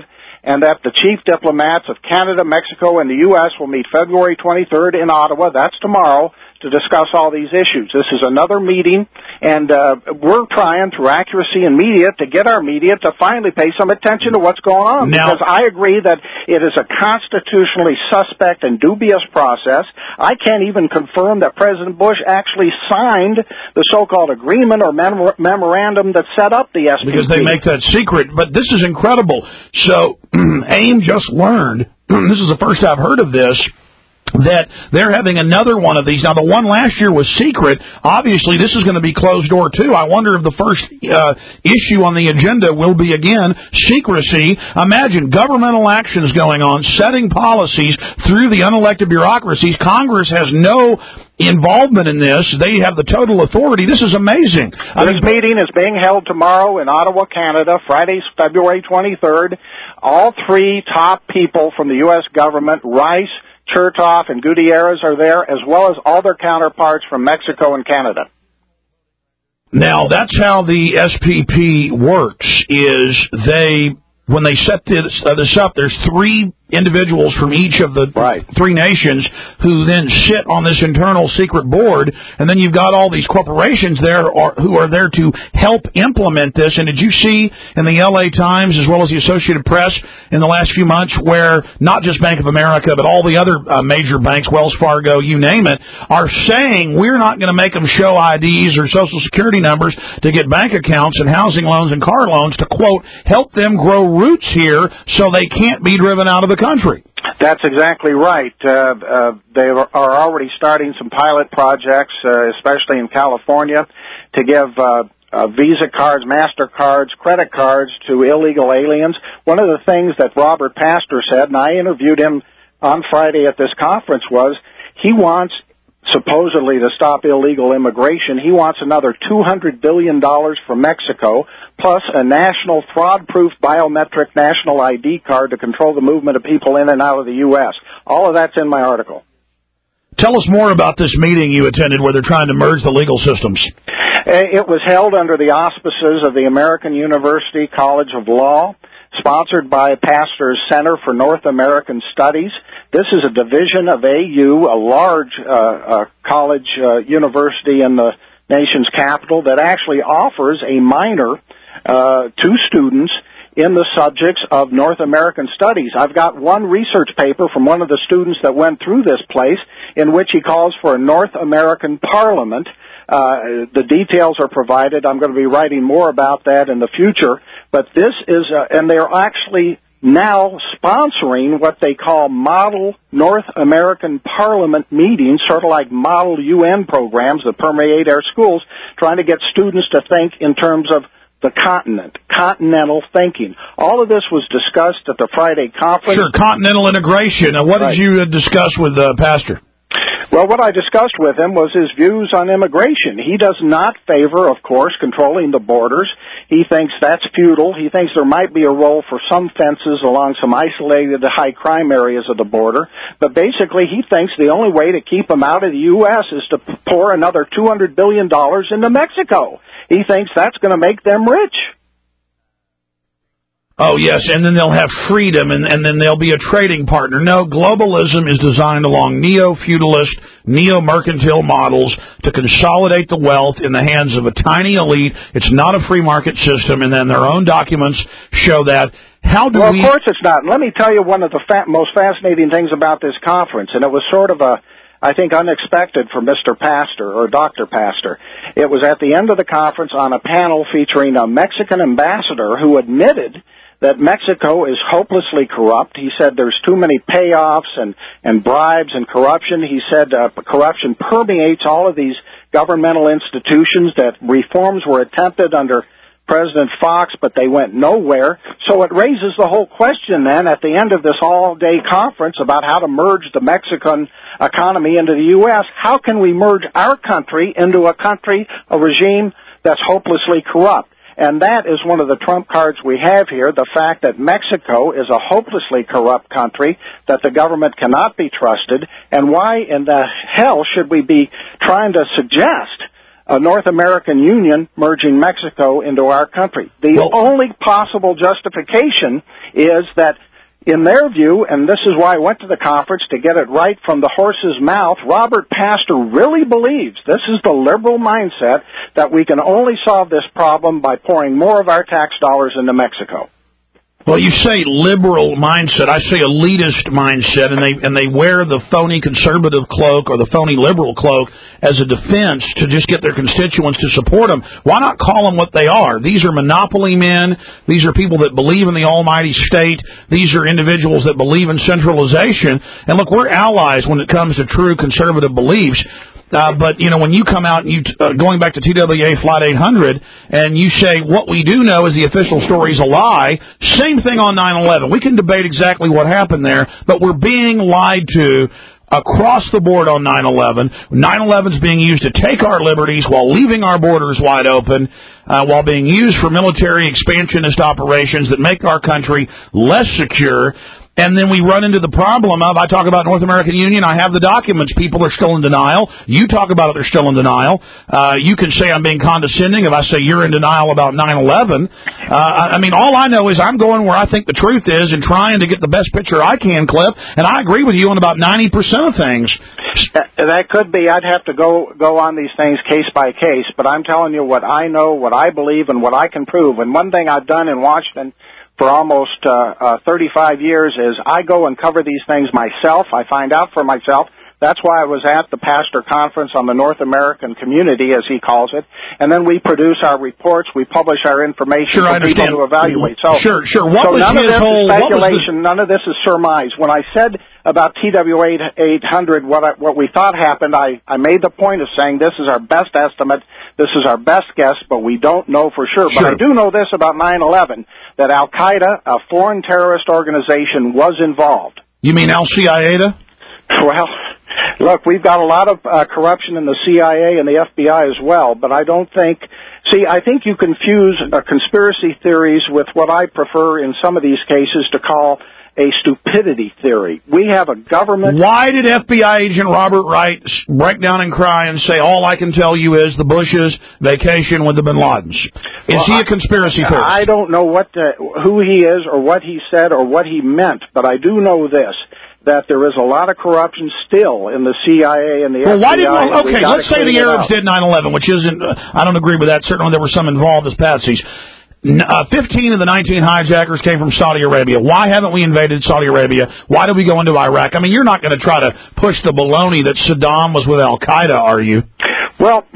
and that the chief diplomats of Canada, Mexico, and the U S will meet February twenty-third in Ottawa, that's tomorrow, to discuss all these issues. This is another meeting, and uh, we're trying, through accuracy and media, to get our media to finally pay some attention to what's going on. Now, because I agree that it is a constitutionally suspect and dubious process. I can't even confirm that President Bush actually signed the so-called agreement or mem- memorandum that set up the S P P. Because they make that secret. But this is incredible. So AIM just learned, this is the first I've heard of this, that they're having another one of these. Now, the one last year was secret. Obviously, this is going to be closed door, too. I wonder if the first uh, issue on the agenda will be, again, secrecy. Imagine governmental actions going on, setting policies through the unelected bureaucracies. Congress has no involvement in this. They have the total authority. This is amazing. I this mean, meeting is being held tomorrow in Ottawa, Canada, Friday, February twenty-third. All three top people from the U S government, Rice, Chertoff, and Gutierrez, are there, as well as all their counterparts from Mexico and Canada. Now, that's how the S P P works, is they, when they set this, uh, this up, there's three individuals from each of the right. three nations who then sit on this internal secret board, and then you've got all these corporations there are, who are there to help implement this. And did you see in the L A Times as well as the Associated Press in the last few months where not just Bank of America but all the other uh, major banks, Wells Fargo, you name it, are saying we're not going to make them show I Ds or Social Security numbers to get bank accounts and housing loans and car loans to, quote, help them grow roots here so they can't be driven out of the country. That's exactly right. Uh, uh, they are already starting some pilot projects, uh, especially in California, to give uh, uh, Visa cards, MasterCards, credit cards to illegal aliens. One of the things that Robert Pastor said, and I interviewed him on Friday at this conference, was he wants, supposedly to stop illegal immigration, he wants another two hundred billion dollars from Mexico, plus a national fraud-proof biometric national I D card to control the movement of people in and out of the U S. All of that's in my article. Tell us more about this meeting you attended where they're trying to merge the legal systems. It was held under the auspices of the American University College of Law, sponsored by Pastor's Center for North American Studies. This is a division of A U, a large uh, uh, college uh, university in the nation's capital that actually offers a minor uh, to students in the subjects of North American studies. I've got one research paper from one of the students that went through this place in which he calls for a North American Parliament. Uh, the details are provided. I'm going to be writing more about that in the future. But this is, uh, and they're actually now sponsoring what they call model North American Parliament meetings, sort of like model U N programs that permeate our schools, trying to get students to think in terms of the continent, continental thinking. All of this was discussed at the Friday conference. Sure, continental integration. Now, what right. did you uh, discuss with the uh, pastor? Well, what I discussed with him was his views on immigration. He does not favor, of course, controlling the borders. He thinks that's futile. He thinks there might be a role for some fences along some isolated high crime areas of the border. But basically, he thinks the only way to keep them out of the U S is to pour another two hundred billion dollars into Mexico. He thinks that's going to make them rich. Oh, yes, and then they'll have freedom, and, and then they'll be a trading partner. No, globalism is designed along neo-feudalist, neo-mercantile models to consolidate the wealth in the hands of a tiny elite. It's not a free market system, and then their own documents show that. How do well, we... of course it's not. Let me tell you one of the fa- most fascinating things about this conference, and it was sort of a, I think, unexpected for Mister Pastor, or Doctor Pastor. It was at the end of the conference on a panel featuring a Mexican ambassador who admitted that Mexico is hopelessly corrupt. He said there's too many payoffs and, and bribes and corruption. He said uh, corruption permeates all of these governmental institutions, that reforms were attempted under President Fox, but they went nowhere. So it raises the whole question then at the end of this all-day conference about how to merge the Mexican economy into the U S. How can we merge our country into a country, a regime that's hopelessly corrupt? And that is one of the trump cards we have here, the fact that Mexico is a hopelessly corrupt country, that the government cannot be trusted, and why in the hell should we be trying to suggest a North American Union merging Mexico into our country? The well, only possible justification is that in their view, and this is why I went to the conference to get it right from the horse's mouth, Robert Pastor really believes, this is the liberal mindset, that we can only solve this problem by pouring more of our tax dollars into Mexico. Well, you say liberal mindset. I say elitist mindset, and they and they wear the phony conservative cloak or the phony liberal cloak as a defense to just get their constituents to support them. Why not call them what they are? These are monopoly men. These are people that believe in the almighty state. These are individuals that believe in centralization. And look, we're allies when it comes to true conservative beliefs. Uh, but, you know, when you come out and you, uh, going back to T W A Flight eight hundred, and you say what we do know is the official story is a lie, same thing on nine eleven. We can debate exactly what happened there, but we're being lied to across the board on nine eleven. nine eleven is being used to take our liberties while leaving our borders wide open, uh, while being used for military expansionist operations that make our country less secure. And then we run into the problem of, I talk about North American Union, I have the documents, people are still in denial. You talk about it, they're still in denial. Uh, you can say I'm being condescending if I say you're in denial about nine eleven. Uh, I mean, all I know is I'm going where I think the truth is and trying to get the best picture I can, Cliff, and I agree with you on about ninety percent of things. That, that could be. I'd have to go, go on these things case by case, but I'm telling you what I know, what I believe, and what I can prove. And one thing I've done in Washington for almost uh, uh, thirty-five years is I go and cover these things myself. I find out for myself. That's why I was at the pastor conference on the North American community, as he calls it. And then we produce our reports. We publish our information sure, for people to evaluate. So, sure, sure. What so was none of his this whole, is speculation. the... None of this is surmise. When I said about T W A eight hundred, what, I, what we thought happened, I, I made the point of saying this is our best estimate. This is our best guess, but we don't know for sure. sure. But I do know this about nine eleven, that Al-Qaeda, a foreign terrorist organization, was involved. You mean Al-Qaeda? Well, look, we've got a lot of uh, corruption in the C I A and the F B I as well, but I don't think... See, I think you confuse uh, conspiracy theories with what I prefer in some of these cases to call a stupidity theory. We have a government... Why did F B I agent Robert Wright break down and cry and say, all I can tell you is the Bushes vacation with the Bin Ladens? Is well, he a conspiracy theorist? I don't know what the, who he is or what he said or what he meant, but I do know this, that there is a lot of corruption still in the C I A and the well, F B I. Why didn't, okay, let's say the Arabs did nine eleven, which isn't... Uh, I don't agree with that. Certainly there were some involved as patsies. Uh, fifteen of the nineteen hijackers came from Saudi Arabia. Why haven't we invaded Saudi Arabia? Why did we go into Iraq? I mean, you're not going to try to push the baloney that Saddam was with Al-Qaeda, are you? Well,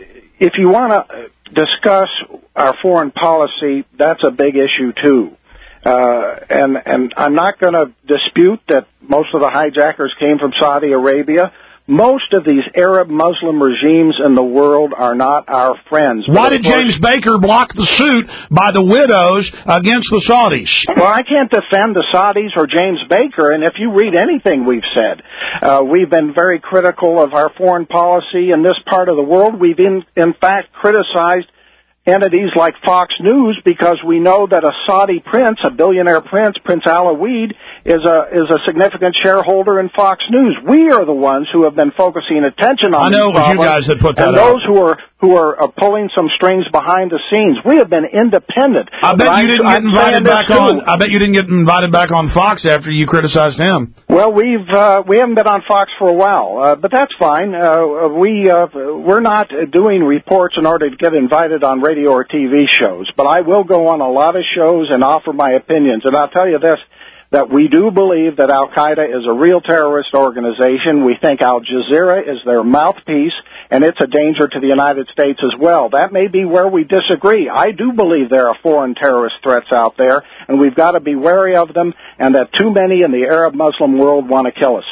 if you want to discuss our foreign policy, that's a big issue, too. Uh, and, and I'm not going to dispute that most of the hijackers came from Saudi Arabia. Most of these Arab Muslim regimes in the world are not our friends. Why did James Baker block the suit by the widows against the Saudis? Well, I can't defend the Saudis or James Baker, and if you read anything we've said, uh, we've been very critical of our foreign policy in this part of the world. We've, in, in fact, criticized entities like Fox News because we know that a Saudi prince, a billionaire prince, Prince Alawid, is a is a significant shareholder in Fox News. We are the ones who have been focusing attention on I know these it was you guys that put that and out. those who are who are uh, pulling some strings behind the scenes. We have been independent. I bet and you didn't I'm, get invited back on. I bet you didn't get invited back on Fox after you criticized him. Well, we've uh, we haven't been on Fox for a while, uh, but that's fine. Uh, we uh, we're not doing reports in order to get invited on radio or T V shows. But I will go on a lot of shows and offer my opinions. And I'll tell you this, that we do believe that Al-Qaeda is a real terrorist organization. We think Al Jazeera is their mouthpiece, and it's a danger to the United States as well. That may be where we disagree. I do believe there are foreign terrorist threats out there, and we've got to be wary of them, and that too many in the Arab Muslim world want to kill us.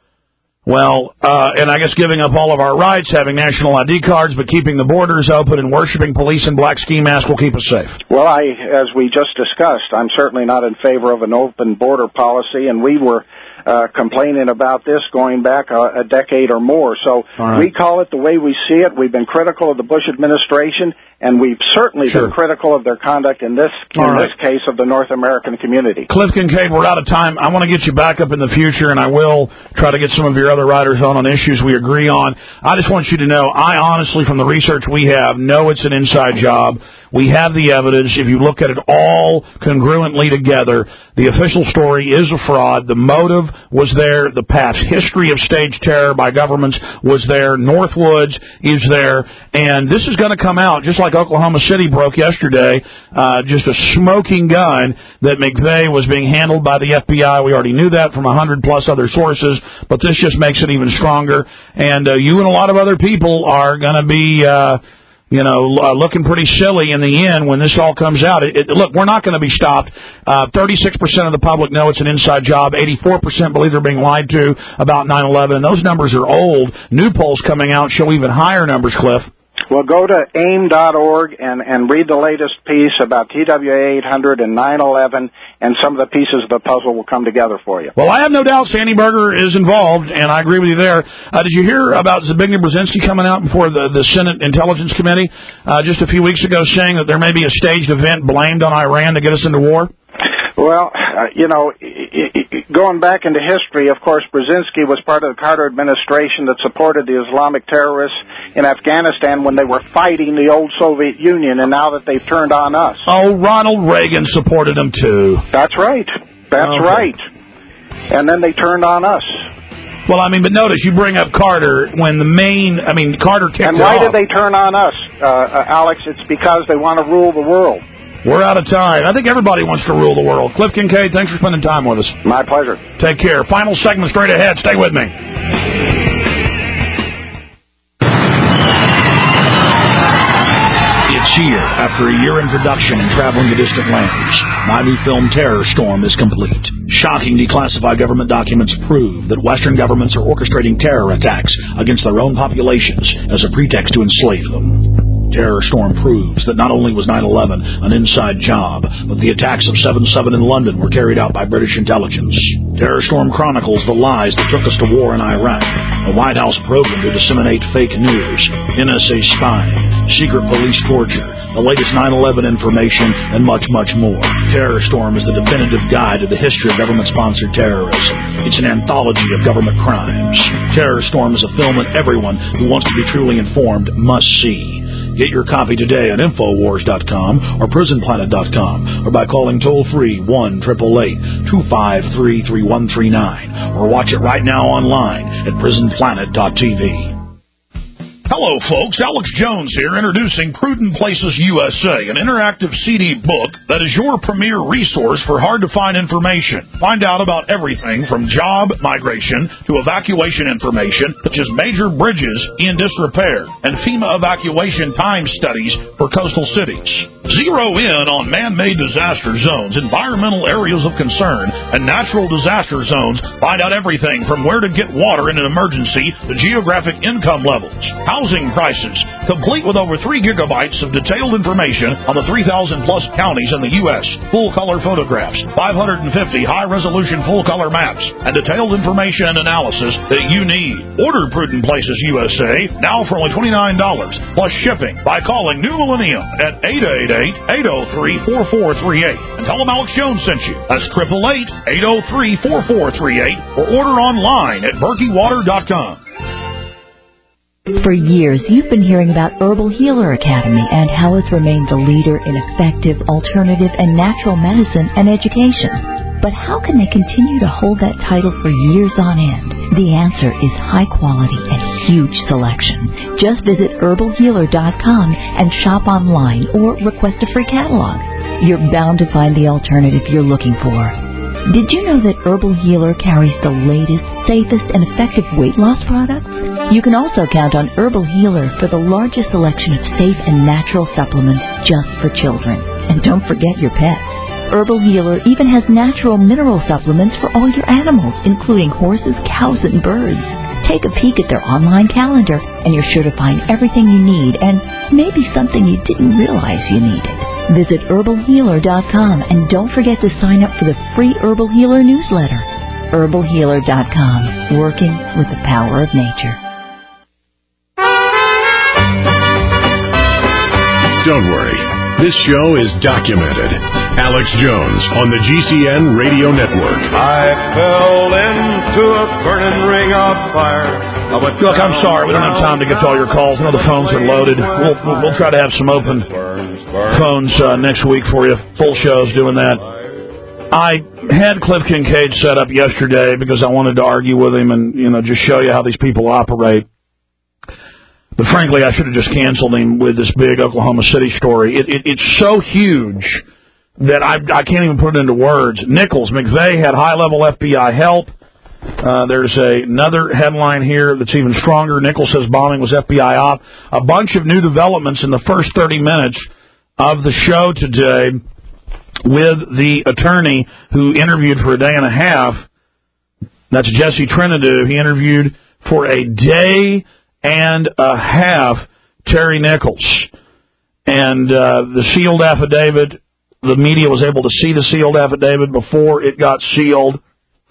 Well, uh, and I guess giving up all of our rights, having national I D cards, but keeping the borders open and worshiping police in black ski masks will keep us safe. Well, I, as we just discussed, I'm certainly not in favor of an open border policy, and we were uh, complaining about this going back a, a decade or more. So right. we call it the way we see it. We've been critical of the Bush administration, and we've certainly sure. been critical of their conduct in this in right. this case of the North American community. Cliff Kincaid, we're out of time. I want to get you back up in the future, and I will try to get some of your other writers on on issues we agree on. I just want you to know, I honestly, from the research we have, know it's an inside job. We have the evidence. If you look at it all congruently together, the official story is a fraud. The motive was there. The past history of staged terror by governments was there. Northwoods is there. And this is going to come out, just like Oklahoma City broke yesterday, uh, just a smoking gun that McVeigh was being handled by the F B I. We already knew that from a hundred plus other sources, but this just makes it even stronger. And uh, you and a lot of other people are going to be... Uh, You know, uh, looking pretty silly in the end when this all comes out. It, it, look, we're not going to be stopped. Uh, thirty-six percent of the public know it's an inside job. eighty-four percent believe they're being lied to about nine eleven. And those numbers are old. New polls coming out show even higher numbers, Cliff. Well, go to aim dot org and, and read the latest piece about T W A eight hundred and nine eleven, and some of the pieces of the puzzle will come together for you. Well, I have no doubt Sandy Berger is involved, and I agree with you there. Uh, did you hear about Zbigniew Brzezinski coming out before the, the Senate Intelligence Committee uh, just a few weeks ago saying that there may be a staged event blamed on Iran to get us into war? Well, uh, you know, going back into history, of course, Brzezinski was part of the Carter administration that supported the Islamic terrorists in Afghanistan when they were fighting the old Soviet Union, and now that they've turned on us. Oh, Ronald Reagan supported them, too. That's right. That's okay. right. And then they turned on us. Well, I mean, but notice you bring up Carter when the main, I mean, Carter kicked And why off. did they turn on us, uh, uh, Alex? It's because they want to rule the world. We're out of time. I think everybody wants to rule the world. Cliff Kincaid, thanks for spending time with us. My pleasure. Take care. Final segment straight ahead. Stay with me. It's here. After a year in production and traveling to distant lands, my new film Terror Storm is complete. Shocking declassified government documents prove that Western governments are orchestrating terror attacks against their own populations as a pretext to enslave them. Terror Storm proves that not only was nine eleven an inside job, but the attacks of seven seven in London were carried out by British intelligence. Terror Storm chronicles the lies that took us to war in Iraq, a White House program to disseminate fake news, N S A spying, secret police torture, the latest nine eleven information, and much, much more. Terror Storm is the definitive guide to the history of government-sponsored terrorism. It's an anthology of government crimes. Terror Storm is a film that everyone who wants to be truly informed must see. Get your copy today at Infowars dot com or Prison Planet dot com or by calling toll-free one eight eight eight, two five three, three one three nine or watch it right now online at Prison Planet dot T V. Hello, folks. Alex Jones here, introducing Prudent Places U S A, an interactive C D book that is your premier resource for hard-to-find information. Find out about everything from job migration to evacuation information, such as major bridges in disrepair and FEMA evacuation time studies for coastal cities. Zero in on man-made disaster zones, environmental areas of concern, and natural disaster zones. Find out everything from where to get water in an emergency to geographic income levels, housing prices, complete with over three gigabytes of detailed information on the three thousand plus counties in the U S, full-color photographs, five hundred fifty high-resolution full-color maps, and detailed information and analysis that you need. Order Prudent Places U S A now for only twenty-nine dollars plus shipping by calling New Millennium at eight eight eight, eight oh three, four four three eight and tell them Alex Jones sent you. That's eight eight eight, eight oh three, four four three eight or order online at berkey water dot com. For years, you've been hearing about Herbal Healer Academy and how it's remained the leader in effective, alternative, and natural medicine and education. But how can they continue to hold that title for years on end? The answer is high quality and huge selection. Just visit herbal healer dot com and shop online or request a free catalog. You're bound to find the alternative you're looking for. Did you know that Herbal Healer carries the latest, safest, and effective weight loss products? You can also count on Herbal Healer for the largest selection of safe and natural supplements just for children. And don't forget your pets. Herbal Healer even has natural mineral supplements for all your animals, including horses, cows, and birds. Take a peek at their online calendar, and you're sure to find everything you need and maybe something you didn't realize you needed. Visit herbal healer dot com and don't forget to sign up for the free Herbal Healer newsletter. herbal healer dot com, working with the power of nature. Don't worry. This show is documented. Alex Jones on the G C N Radio Network. I fell into a burning ring of fire. Look, I'm sorry. We don't have time to get to all your calls. I know the phones are loaded. We'll, we'll, we'll try to have some open phones uh, next week for you. Full shows doing that. I had Cliff Kincaid set up yesterday because I wanted to argue with him and, you know, just show you how these people operate. But frankly, I should have just canceled him with this big Oklahoma City story. It, it, it's so huge that I, I can't even put it into words. Nichols, McVeigh had high-level F B I help. Uh, there's a, another headline here that's even stronger. Nichols says bombing was F B I op. A bunch of new developments in the first thirty minutes of the show today with the attorney who interviewed for a day and a half. That's Jesse Trinidad. He interviewed for a day and a half Terry Nichols. And uh, the sealed affidavit, the media was able to see the sealed affidavit before it got sealed.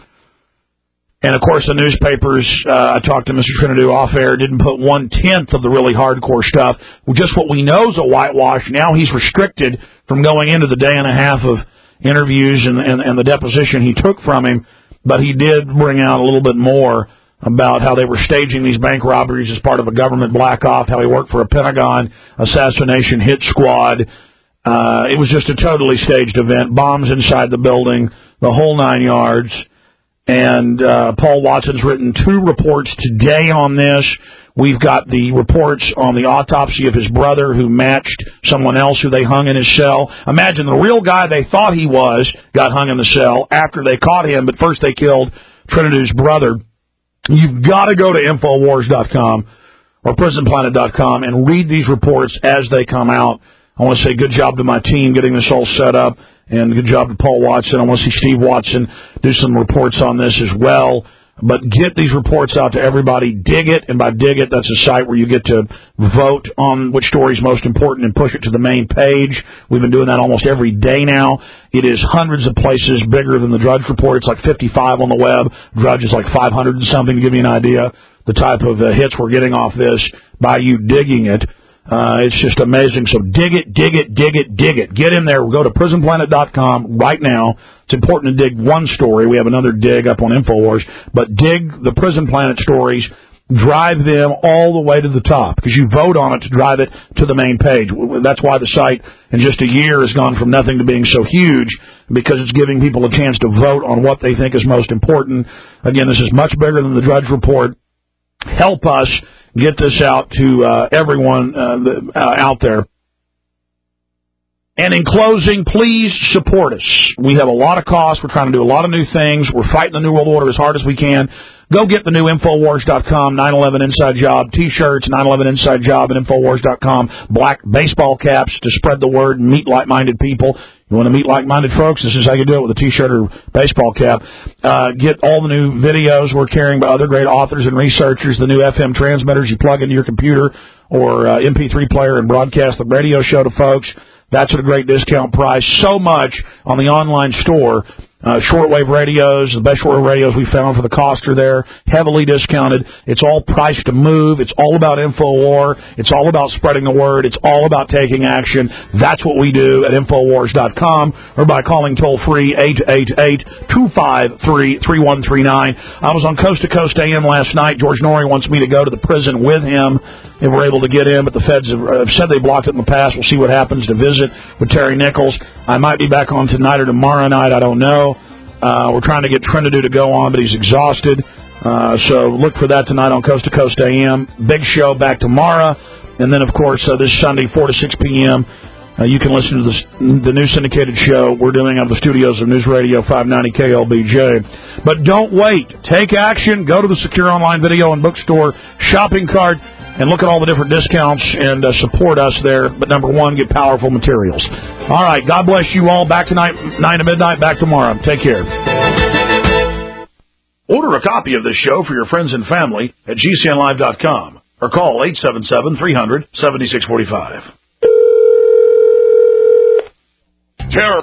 And, of course, the newspapers, uh, I talked to Mister Trinidad off-air, didn't put one-tenth of the really hardcore stuff. Just what we know is a whitewash. Now he's restricted from going into the day and a half of interviews and, and, and the deposition he took from him. But he did bring out a little bit more about how they were staging these bank robberies as part of a government black op, how he worked for a Pentagon assassination hit squad. Uh, it was just a totally staged event. Bombs inside the building, the whole nine yards. And uh, Paul Watson's written two reports today on this. We've got the reports on the autopsy of his brother who matched someone else who they hung in his cell. Imagine the real guy they thought he was got hung in the cell after they caught him, but first they killed Trinidad's brother. You've got to go to Infowars dot com or Prison Planet dot com and read these reports as they come out. I want to say good job to my team getting this all set up. And good job to Paul Watson. I want to see Steve Watson do some reports on this as well. But get these reports out to everybody. Dig it, and by dig it, that's a site where you get to vote on which story is most important and push it to the main page. We've been doing that almost every day now. It is hundreds of places bigger than the Drudge Report. It's like fifty-five on the web. Drudge is like five hundred and something, to give you an idea. The type of uh, hits we're getting off this by you digging it. Uh, it's just amazing. So dig it, dig it, dig it, dig it. Get in there. We'll go to Prison Planet dot com right now. It's important to dig one story. We have another dig up on InfoWars. But dig the Prison Planet stories. Drive them all the way to the top because you vote on it to drive it to the main page. That's why the site in just a year has gone from nothing to being so huge, because it's giving people a chance to vote on what they think is most important. Again, this is much bigger than the Drudge Report. Help us get this out to uh, everyone uh, the, uh, out there. And in closing, please support us. We have a lot of costs. We're trying to do a lot of new things. We're fighting the New World Order as hard as we can. Go get the new Infowars dot com nine eleven Inside Job T-shirts, nine eleven Inside Job at Infowars dot com, black baseball caps to spread the word and meet like-minded people. You want to meet like-minded folks? This is how you do it with a T-shirt or baseball cap. Uh, get all the new videos we're carrying by other great authors and researchers, the new F M transmitters you plug into your computer or uh, M P three player and broadcast the radio show to folks. That's at a great discount price. So much on the online store. Uh, shortwave radios, the best shortwave radios we found for the cost are there, heavily discounted. It's all priced to move. It's all about InfoWar. It's all about spreading the word. It's all about taking action. That's what we do at Infowars dot com or by calling toll-free eight eight eight, two five three, three one three nine. I was on Coast to Coast A M last night. George Norrie wants me to go to the prison with him if we're able to get in, but the feds have, have said they blocked it in the past. We'll see what happens to visit with Terry Nichols. I might be back on tonight or tomorrow night. I don't know. Uh, we're trying to get Trinidad to go on, but he's exhausted. Uh, so look for that tonight on Coast to Coast A M. Big show back tomorrow. And then, of course, uh, this Sunday, four to six p.m., uh, you can listen to the, the new syndicated show we're doing out of the studios of News Radio five ninety K L B J. But don't wait. Take action. Go to the Secure Online Video and Bookstore shopping cart and look at all the different discounts and uh, support us there. But number one, get powerful materials. All right. God bless you all. Back tonight, nine to midnight. Back tomorrow. Take care. Order a copy of this show for your friends and family at G C N live dot com or call eight seven seven, three hundred, seventy-six forty-five. Terror